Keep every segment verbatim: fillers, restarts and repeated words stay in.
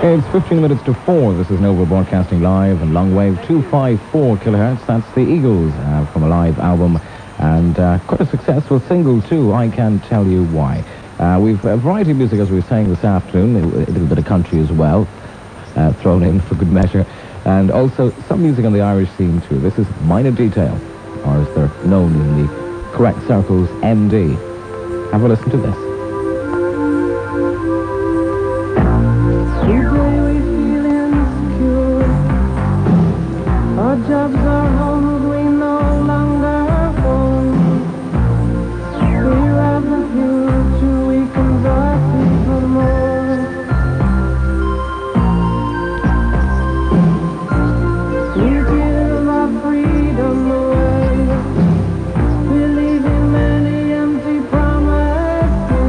It's fifteen minutes to four. This is Nova broadcasting live and long wave two fifty-four kilohertz. That's the Eagles uh, from a live album, and uh, quite a successful single too. I Can't Tell You Why. Uh, we've a variety of music, as we were saying this afternoon, a little bit of country as well, uh, thrown in for good measure, and also some music on the Irish scene too. This is Minor Detail, or as they're known in the correct circles, M D. Have a listen to this. Today we feel insecure. Our jobs are homes we no longer own. Fear of the future weakens us even more. We give our freedom away, believing many empty promises.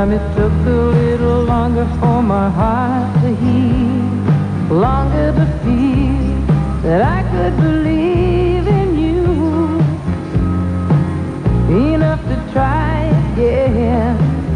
time it took a little longer for my heart to heal, longer to feel that I could believe in you, enough to try again.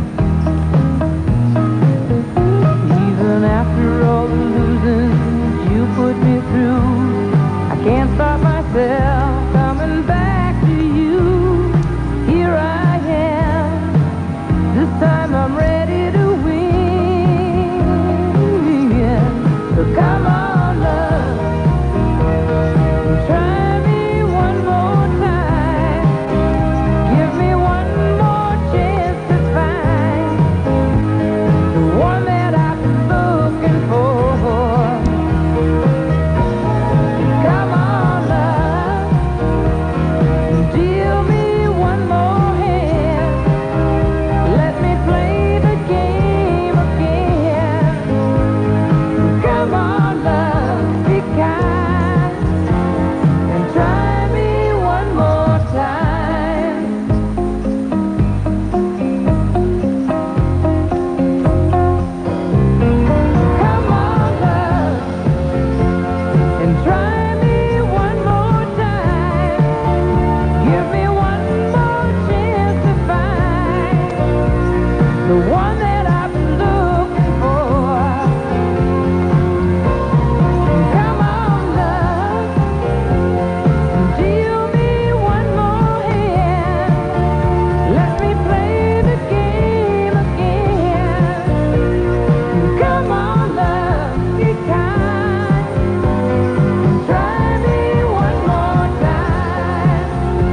Even after all the losing you put me through, I can't stop myself coming back to you. Here I am, this time I'm ready to win. So come on, love, try me one more time. Give me one more chance to find the one that I've been looking for. Come on, love, deal me one more hand. Let me play the game again. Come on, love, be kind and try me one more time. Come on, love, and try me one more time. Give me one more chance to find the one that I've been looking for. Come on, love, deal me one more hand. Let me play the game again. Come on, love, be kind and try me one more time.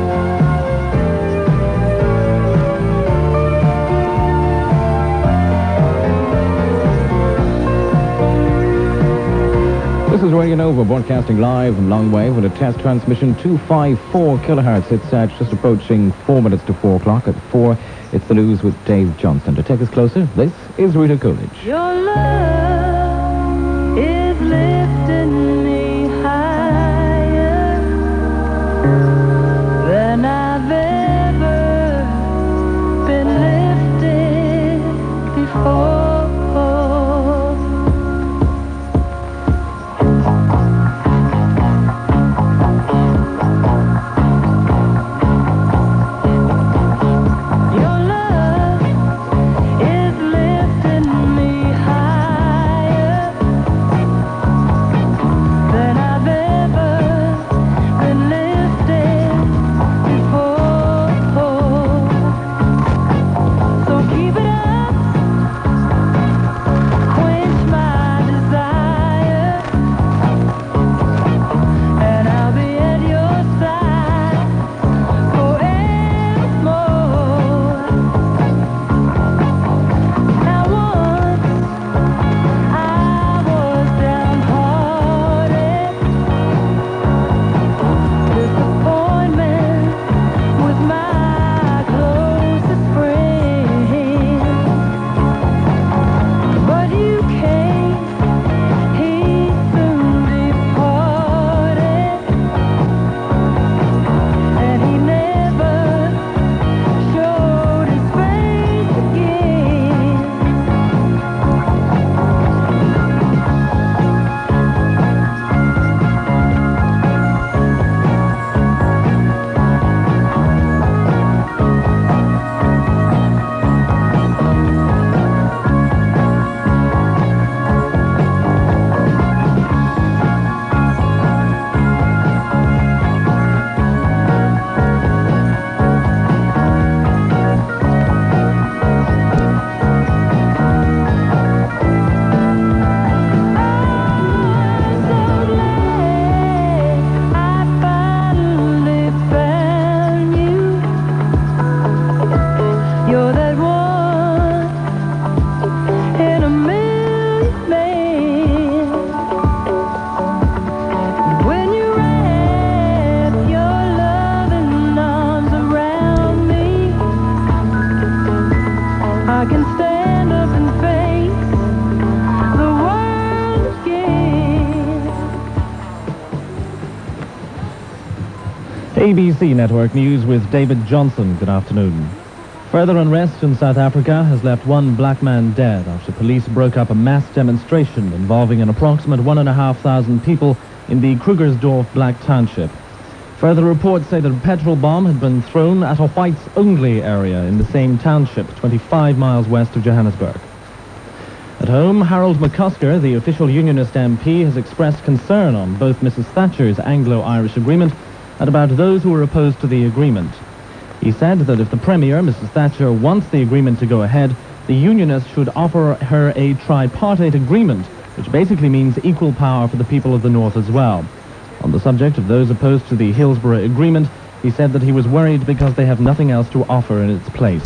This is Radio Nova, broadcasting live and long wave with a test transmission two fifty-four kilohertz. It's uh, just approaching four minutes to four o'clock. At four, it's the news with Dave Johnston. To take us closer, this is Rita Coolidge. Your love is lifting me higher than I've ever been lifted before. Your love is lifting me higher than I've ever been lifted before. So keep it up, quench my desire, and I'll be at your side forevermore. Now once I was downhearted, disappointment was my closest friend. But you came, he soon departed, and he never showed his face again. I'm so glad I finally found you. You're that one in a million men. When you wrap your loving arms around me, I can stand up and face the world again. A B C Network News with David Johnson. Good afternoon. Further unrest in South Africa has left one black man dead after police broke up a mass demonstration involving an approximate one and a half thousand people in the Krugersdorp Black Township. Further reports say that a petrol bomb had been thrown at a whites-only area in the same township, twenty-five miles west of Johannesburg. At home, Harold McCusker, the official unionist M P, has expressed concern on both Missus Thatcher's Anglo-Irish agreement and about those who are opposed to the agreement. He said that if the Premier, Missus Thatcher, wants the agreement to go ahead, the unionists should offer her a tripartite agreement, which basically means equal power for the people of the North as well. On the subject of those opposed to the Hillsborough Agreement, he said that he was worried because they have nothing else to offer in its place.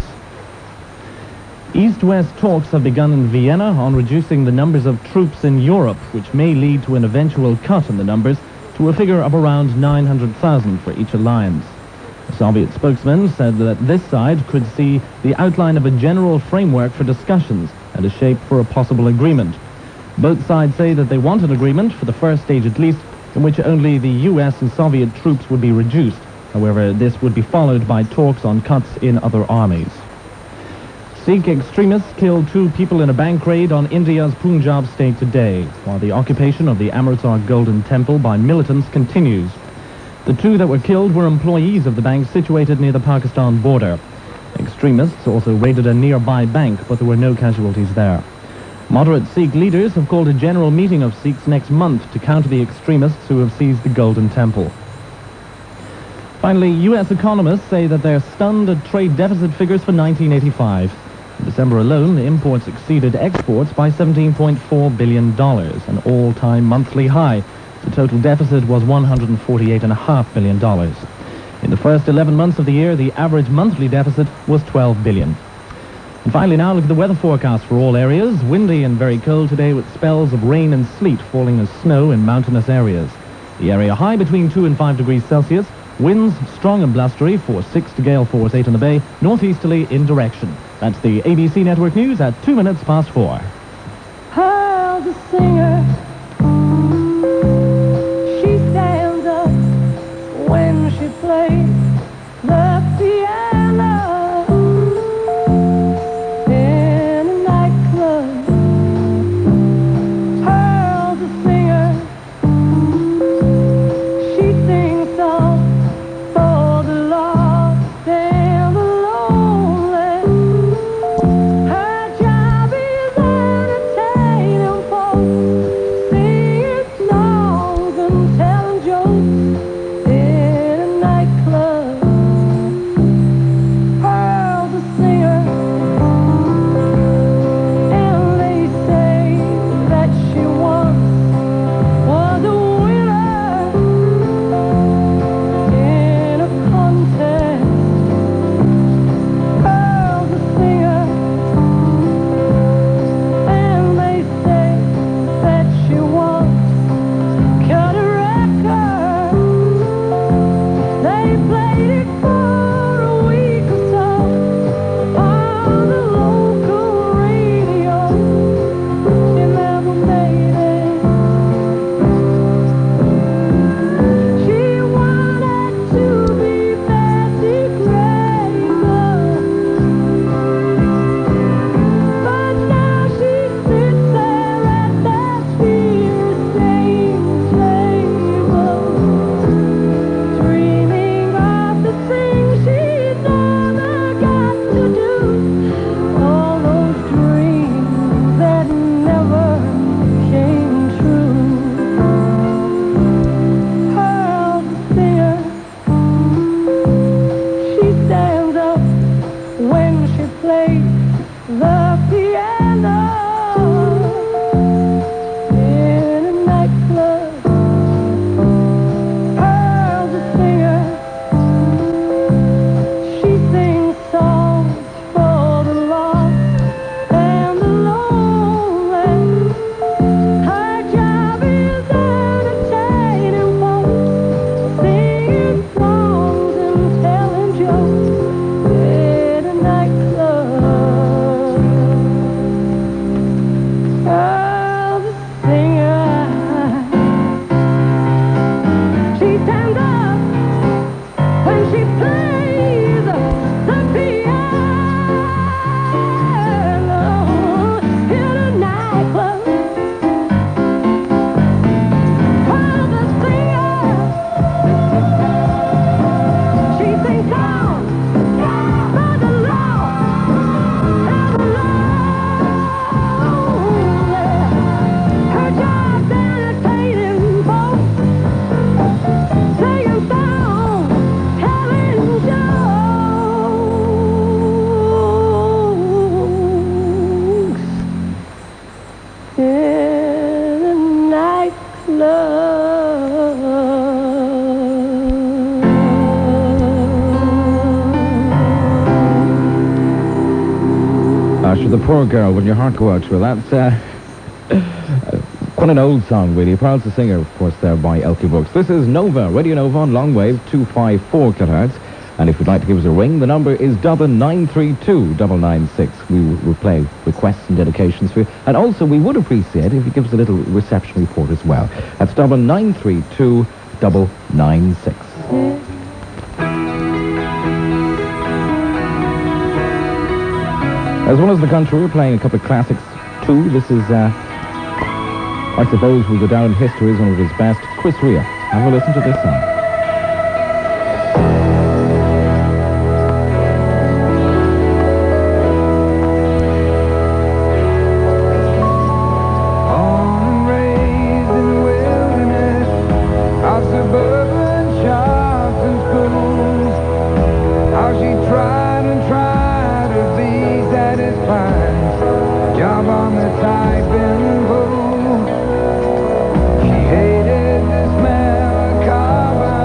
East-West talks have begun in Vienna on reducing the numbers of troops in Europe, which may lead to an eventual cut in the numbers to a figure of around nine hundred thousand for each alliance. The Soviet spokesman said that this side could see the outline of a general framework for discussions and a shape for a possible agreement. Both sides say that they want an agreement, for the first stage at least, in which only the U S and Soviet troops would be reduced. However, this would be followed by talks on cuts in other armies. Sikh extremists killed two people in a bank raid on India's Punjab state today, while the occupation of the Amritsar Golden Temple by militants continues. The two that were killed were employees of the bank situated near the Pakistan border. Extremists also raided a nearby bank, but there were no casualties there. Moderate Sikh leaders have called a general meeting of Sikhs next month to counter the extremists who have seized the Golden Temple. Finally, U S economists say that they're stunned at trade deficit figures for nineteen eighty-five. In December alone, imports exceeded exports by seventeen point four billion dollars, an all-time monthly high. The total deficit was one hundred forty-eight point five billion dollars. In the first eleven months of the year, the average monthly deficit was twelve billion dollars. And finally now, look at the weather forecast for all areas. Windy and very cold today with spells of rain and sleet falling as snow in mountainous areas. The area high between two and five degrees Celsius. Winds strong and blustery, force six to gale force eight in the bay, northeasterly in direction. That's the A B C Network News at two minutes past four. How the singer, she stands up when she plays the piano in a nightclub. How the singer, she sings songs for the lost and the lonely. Her job is entertaining folks, singing songs and telling jokes in a nightclub. She's a poor girl when your heart go out to her. That's uh, quite an old song, really. Proud to singer, of course, there by Elkie Brooks. This is Nova, Radio Nova on long wave, two five four kilohertz. And if you'd like to give us a ring, the number is double nine three two double nine six. We will play requests and dedications for you. And also, we would appreciate if you give us a little reception report as well. That's double nine three two double nine six. As well as the country, we're playing a couple of classics too. This is, uh, I suppose, will go down in history as one of his best. Chris Rea. Have a listen to this song. She hated the smell of carbon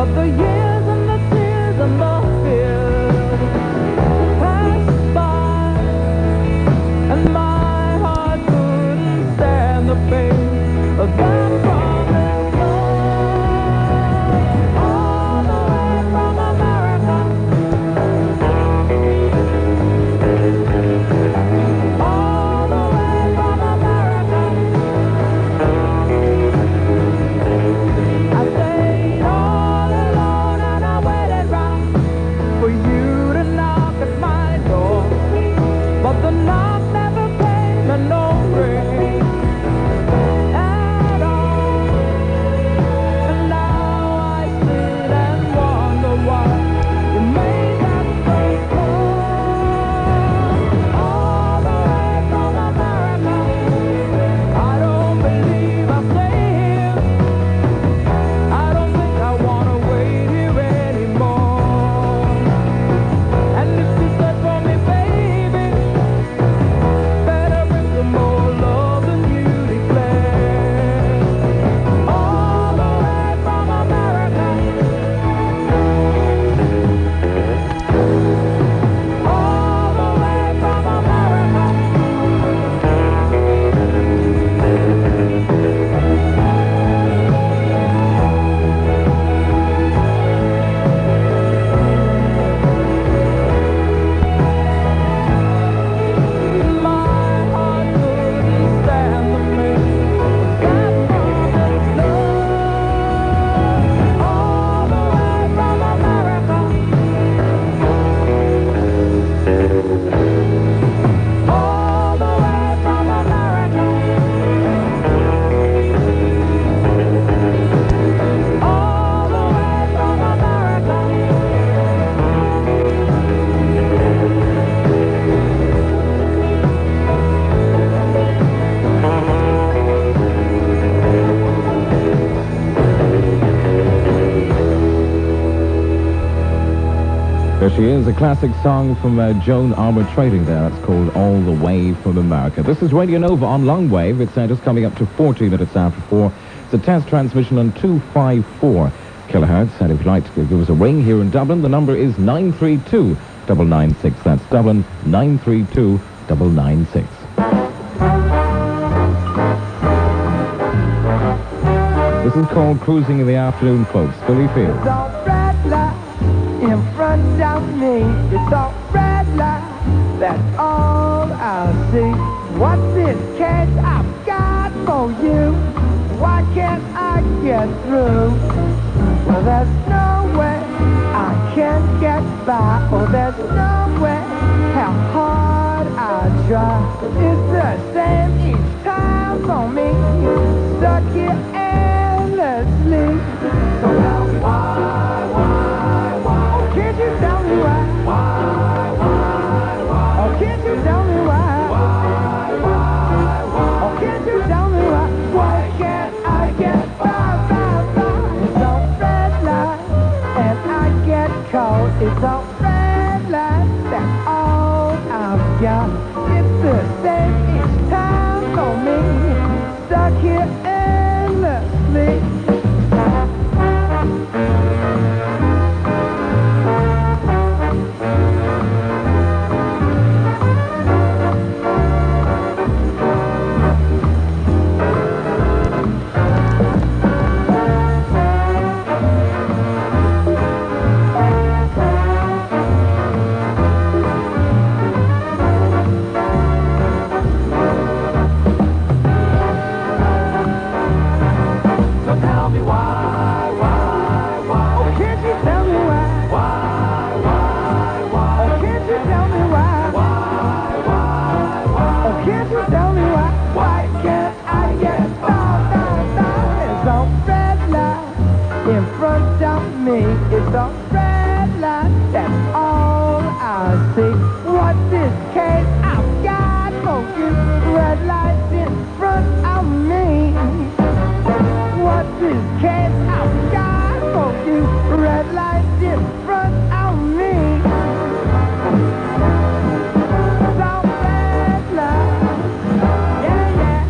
But the years and the tears and the fears passed by, and my heart couldn't stand the pain of that promised love. All the way from America, all the way from America, I stayed all alone and I waited round for you to knock at my door. But the knock never came and no ring at all. And now I sit and wonder why you made that first call. All the way from America, I don't believe I'll stay here. I don't think I wanna wait here anymore. And if you said for me, baby, better bring some more love than you declare. All the way from America, all the way from America. My heart couldn't stand the pain of that promised love. All the way from America, all the way from America, all the way from America. There she is, a classic song from uh, Joan Armour Trading there. It's called All the Way from America. This is Radio Nova on long wave. It's uh, just coming up to forty minutes after four. It's a test transmission on two fifty-four kilohertz. And if you'd like to give us a ring here in Dublin, the number is nine three two, nine nine six. That's Dublin, nine three two, nine nine six. This is called Cruising in the Afternoon, folks. Billy Fields. It's all red light in front of me. It's all red light. That's all I see. What's this case I've got for you? Why can't I get through? Well, there's no way I can get by. Oh, there's no way. How hard I try. It's the same each time for me. Stuck here endlessly. So now why, why, why? Oh, can't you tell me why? Why, why, why? Oh, can't you tell me why? Why, why, why? Oh, can't you tell me why? Why can't I get by, by, by? It's all red light and I get caught. It's all red light. That's all I've got. It's the same each time for me. Stuck here endlessly. It's a red light, that's all I see. What's this case I've got for you? Red lights in front of me. What's this case I've got for you? Red lights in front of me. It's a red light, yeah, yeah.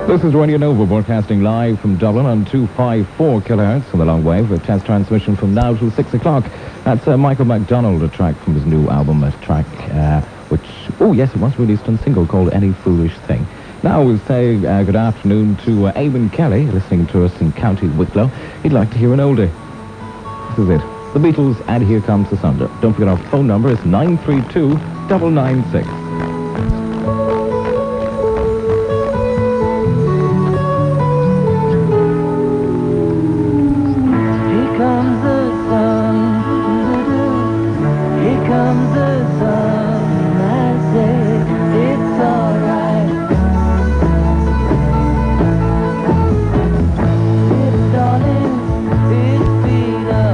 This is Radio Nova broadcasting live from Dublin on two fifty-four kilohertz on the long wave with test transmission from now till six o'clock. That's uh, Michael McDonald, a track from his new album, a track uh, which, oh yes, it was released on a single called Any Foolish Thing. Now we'll say uh, good afternoon to uh, Eamon Kelly, listening to us in County Wicklow. He'd like to hear an oldie. This is it. The Beatles and Here Comes the Thunder. Don't forget our phone number is nine three two, nine nine six.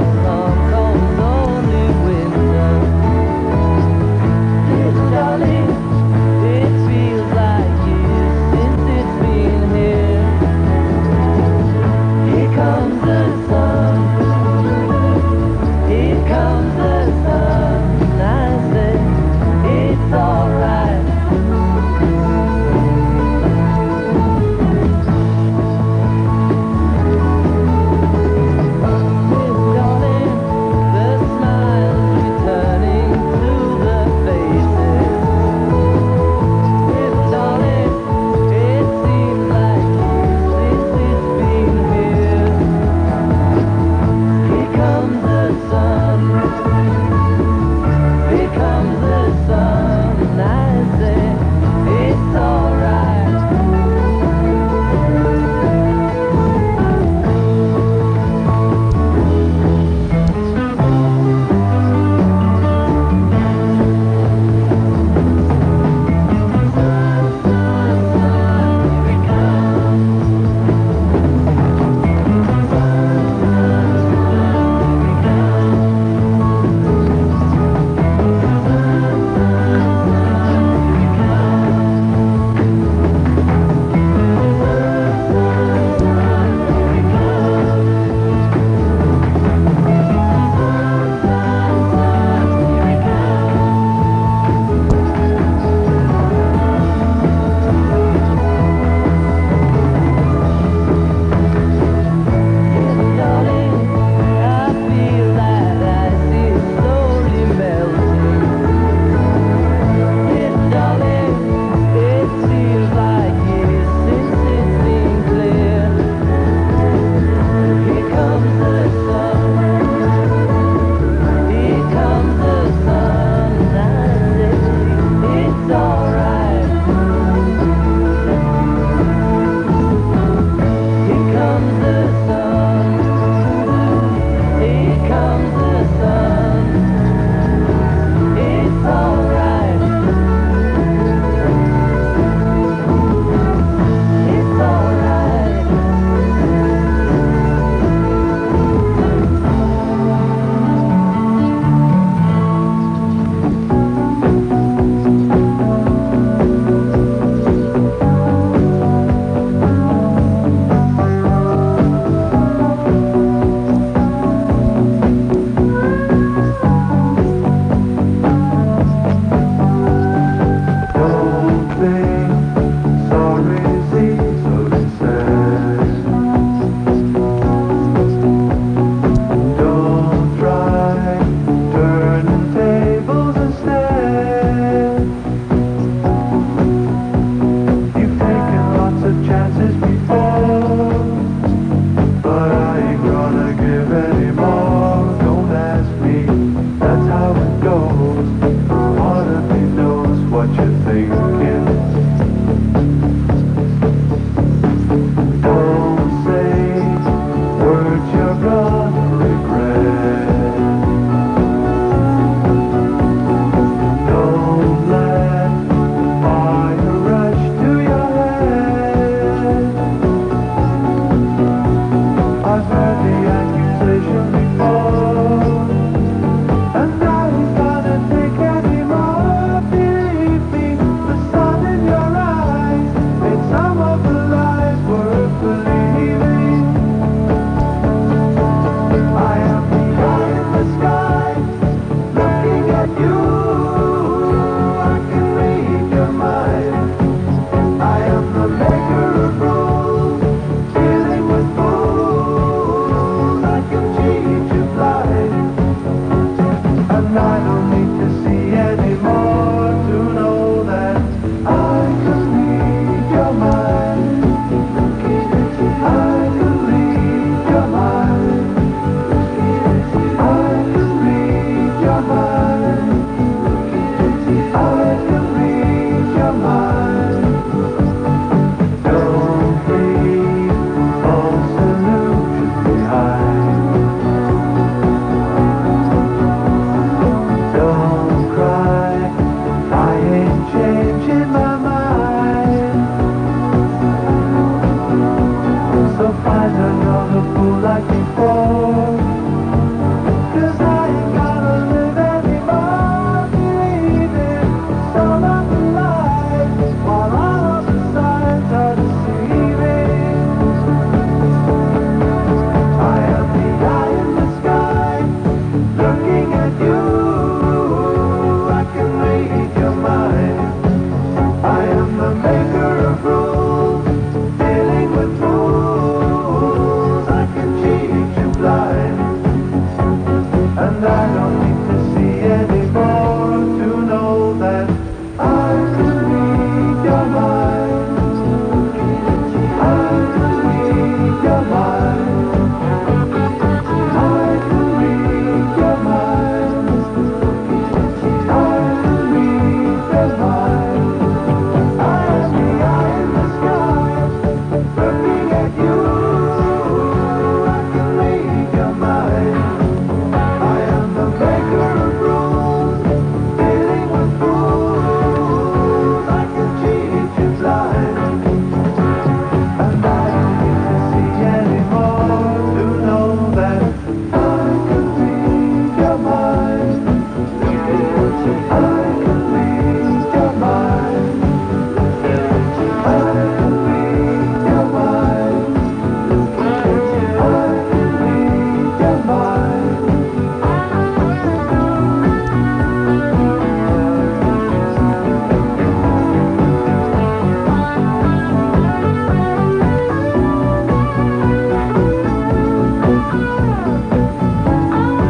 Darling,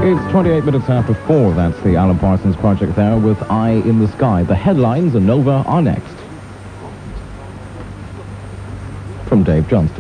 It's twenty-eight minutes after four. That's the Alan Parsons Project there with Eye in the Sky. The headlines and Nova are next. From Dave Johnston.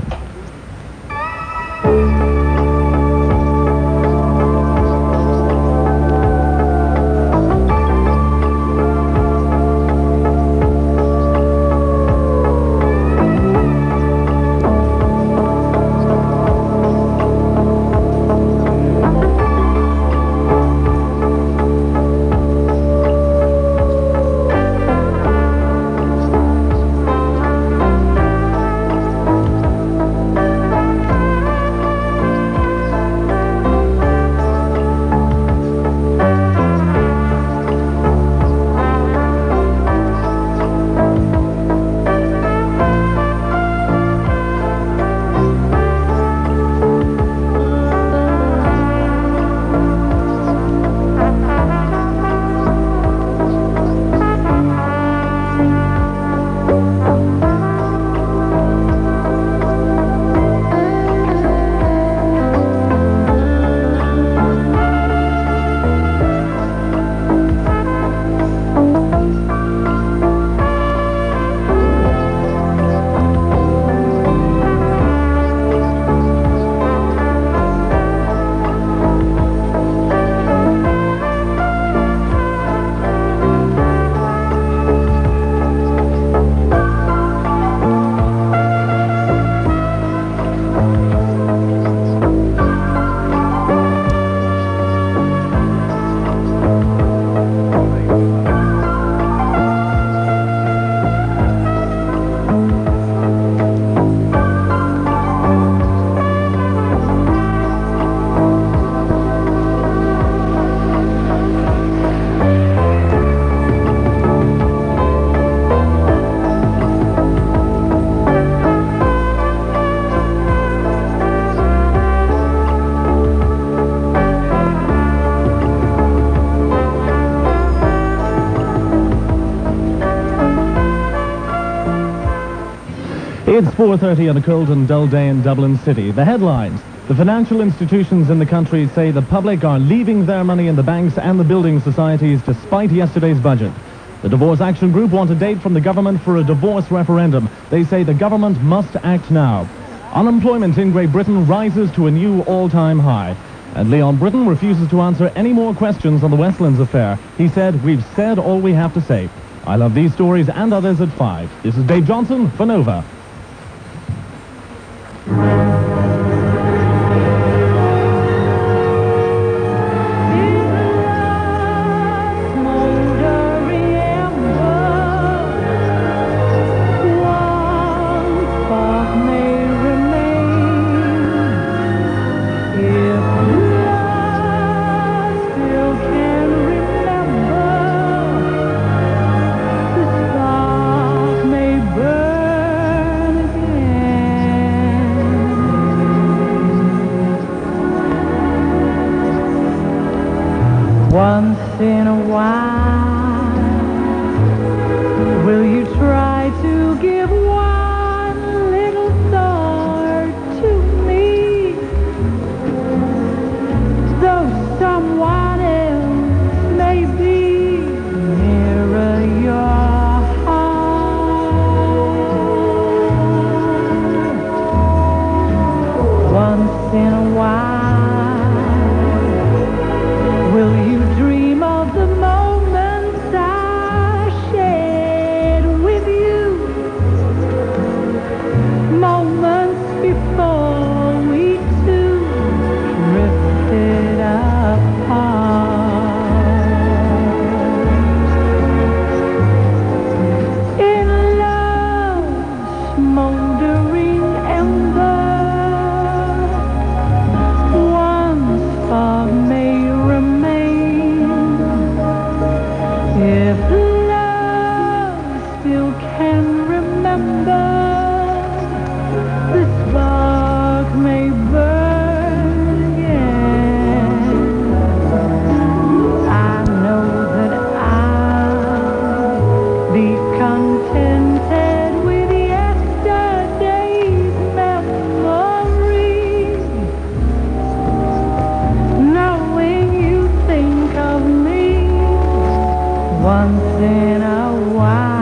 It's four thirty on a cold and dull day in Dublin City. The headlines. The financial institutions in the country say the public are leaving their money in the banks and the building societies despite yesterday's budget. The Divorce Action Group want a date from the government for a divorce referendum. They say the government must act now. Unemployment in Great Britain rises to a new all-time high. And Leon Britton refuses to answer any more questions on the Westlands affair. He said, "We've said all we have to say." I love these stories and others at five. This is Dave Johnson for Nova. Once in a while, will you try to give one little thought to me? Though someone else may be nearer your heart. Once in a while, will you dream of the moment once in a while.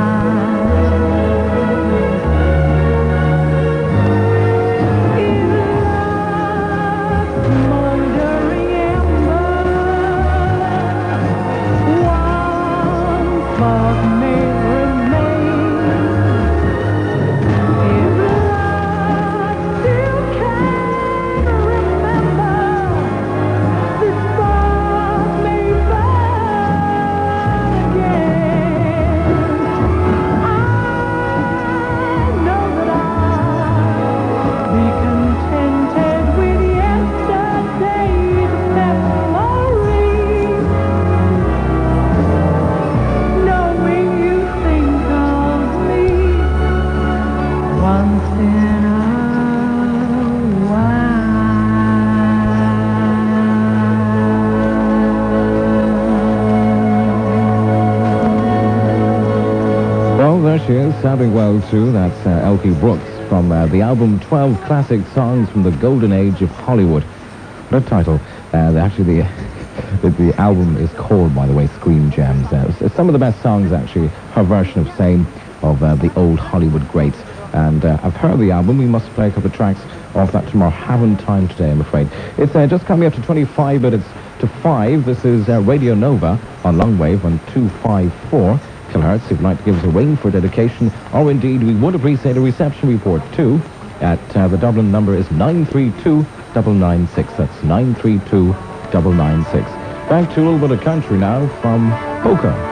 In love's smoldering embers, one spark may remain. If love still can remember, the spark may burn again. I know that I'll be contented with yesterday's memories, knowing you think of me once in a Well, there she is, sounding well too. That's uh, Elkie Brooks from uh, the album twelve Classic Songs from the Golden Age of Hollywood. What a title. Uh, the- actually, the, the the album is called, by the way, Screen Gems. Uh, s- some of the best songs, actually, her version of Same, of uh, the old Hollywood greats. And uh, I've heard the album. We must play a couple of tracks off that tomorrow. Haven't time today, I'm afraid. It's uh, just coming up to twenty-five minutes to five. This is uh, Radio Nova on Longwave on two fifty-four kilohertz. If you'd like to give us a ring for dedication, or indeed we would appreciate a reception report too, at uh, the Dublin number is nine three two nine nine six. That's nine three two nine nine six. Back to a little bit of country now from Poker.